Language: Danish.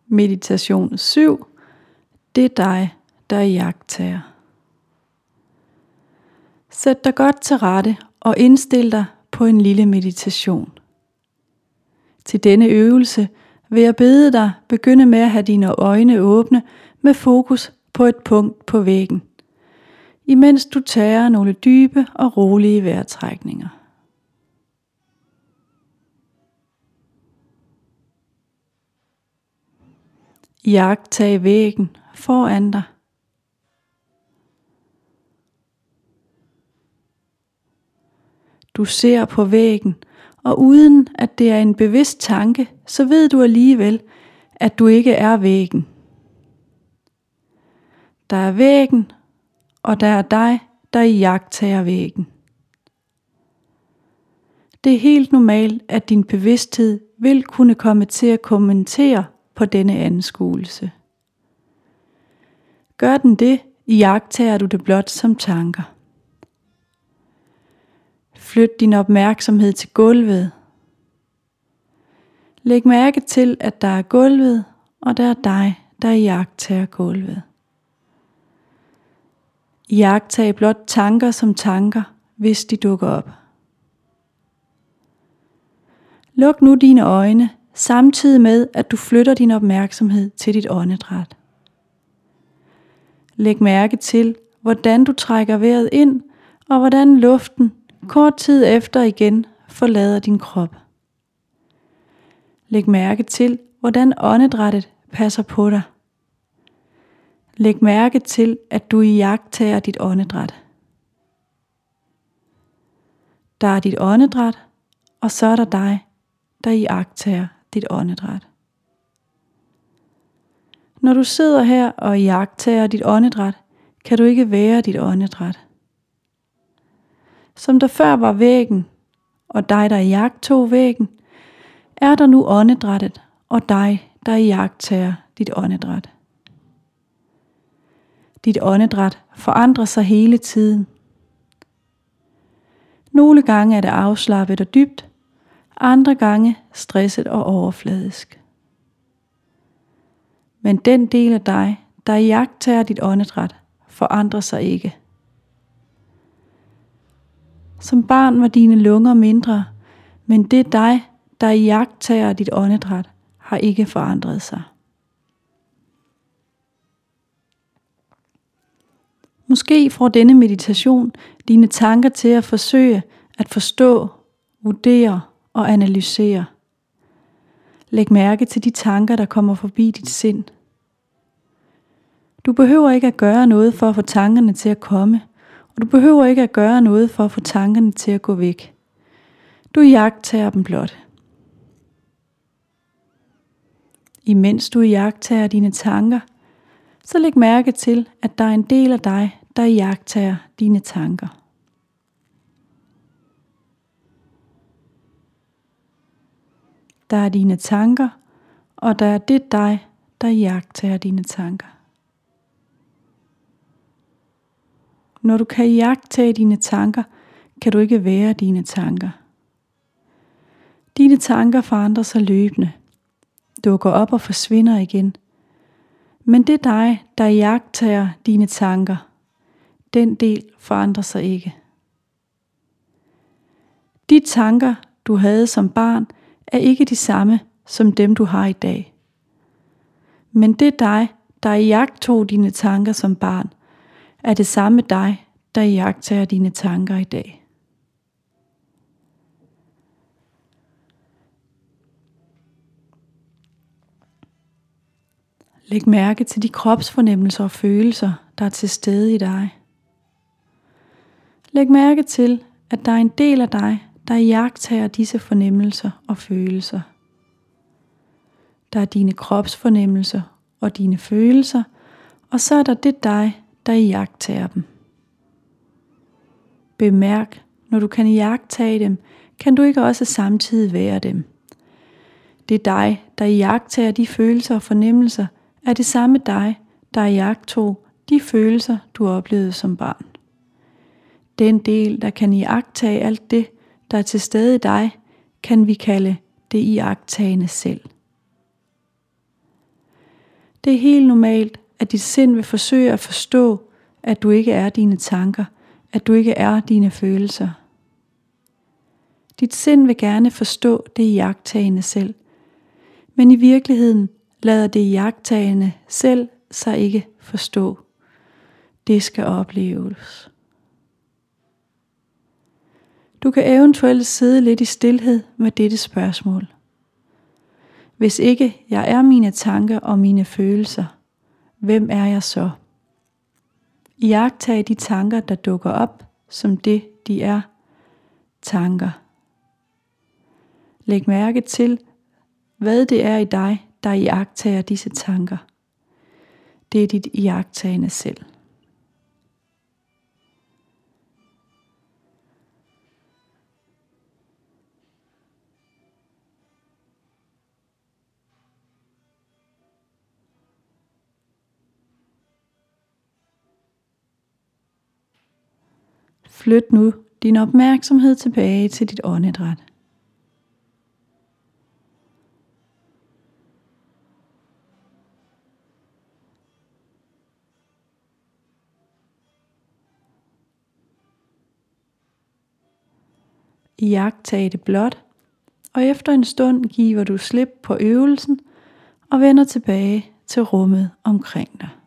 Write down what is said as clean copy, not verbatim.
Meditation 7. Det er dig, der iagttager. Sæt dig godt til rette og indstil dig på en lille meditation. Til denne øvelse vil jeg bede dig begynde med at have dine øjne åbne med fokus på et punkt på væggen, imens du tager nogle dybe og rolige vejrtrækninger. Iagttag væggen foran dig. Du ser på væggen, og uden at det er en bevidst tanke, så ved du alligevel, at du ikke er væggen. Der er væggen, og der er dig, der iagttager væggen. Det er helt normalt, at din bevidsthed vil kunne komme til at kommentere på denne anskuelse. Gør den det, iagttager du det blot som tanker. Flyt din opmærksomhed til gulvet. Læg mærke til, at der er gulvet, og der er dig, der iagttager gulvet. Iagttag blot tanker som tanker, hvis de dukker op. Luk nu dine øjne, samtidig med, at du flytter din opmærksomhed til dit åndedræt. Læg mærke til, hvordan du trækker vejret ind, og hvordan luften kort tid efter igen forlader din krop. Læg mærke til, hvordan åndedrættet passer på dig. Læg mærke til, at du iagttager dit åndedræt. Der er dit åndedræt, og så er der dig, der iagttager dit åndedræt. Når du sidder her og iagttager dit åndedræt, kan du ikke være dit åndedræt. Som der før var væggen, og dig, der iagttog væggen, er der nu åndedrættet, og dig, der iagttager dit åndedræt. Dit åndedræt forandrer sig hele tiden. Nogle gange er det afslappet og dybt, andre gange stresset og overfladisk. Men den del af dig, der iagttager dit åndedræt, forandrer sig ikke. Som barn var dine lunger mindre, men det dig, der iagttager dit åndedræt, har ikke forandret sig. Måske får denne meditation dine tanker til at forsøge at forstå, vurdere og analysere. Læg mærke til de tanker, der kommer forbi dit sind. Du behøver ikke at gøre noget for at få tankerne til at komme, og du behøver ikke at gøre noget for at få tankerne til at gå væk. Du iagttager dem blot. Imens du iagttager dine tanker, så læg mærke til, at der er en del af dig, der iagttager dine tanker. Der er dine tanker, og der er det dig, der iagttager dine tanker. Når du kan iagttage dine tanker, kan du ikke være dine tanker. Dine tanker forandrer sig løbende, dukker op og forsvinder igen. Men det er dig, der iagttager dine tanker. Den del forandrer sig ikke. De tanker, du havde som barn, er ikke de samme som dem, du har i dag. Men det er dig, der iagttog dine tanker som barn, er det samme dig, der iagttager dine tanker i dag. Læg mærke til de kropsfornemmelser og følelser, der er til stede i dig. Læg mærke til, at der er en del af dig, der iagttager disse fornemmelser og følelser. Der er dine kropsfornemmelser og dine følelser, og så er der det dig, der iagttager dem. Bemærk, når du kan iagttage dem, kan du ikke også samtidig være dem. Det er dig, der iagttager de følelser og fornemmelser, er det samme dig, der iagttog de følelser, du oplevede som barn. Den del, der kan iagttage alt det, der er til stede i dig, kan vi kalde det iagttagende selv. Det er helt normalt, at dit sind vil forsøge at forstå, at du ikke er dine tanker, at du ikke er dine følelser. Dit sind vil gerne forstå det iagttagende selv, men i virkeligheden lader det iagttagende selv sig ikke forstå. Det skal opleves. Du kan eventuelt sidde lidt i stilhed med dette spørgsmål. Hvis ikke jeg er mine tanker og mine følelser, hvem er jeg så? Iagttag de tanker, der dukker op, som det de er, tanker. Læg mærke til, hvad det er i dig, der iagttager disse tanker. Det er dit iagttagende selv. Flyt nu din opmærksomhed tilbage til dit åndedræt. Iagttag det blot, og efter en stund giver du slip på øvelsen og vender tilbage til rummet omkring dig.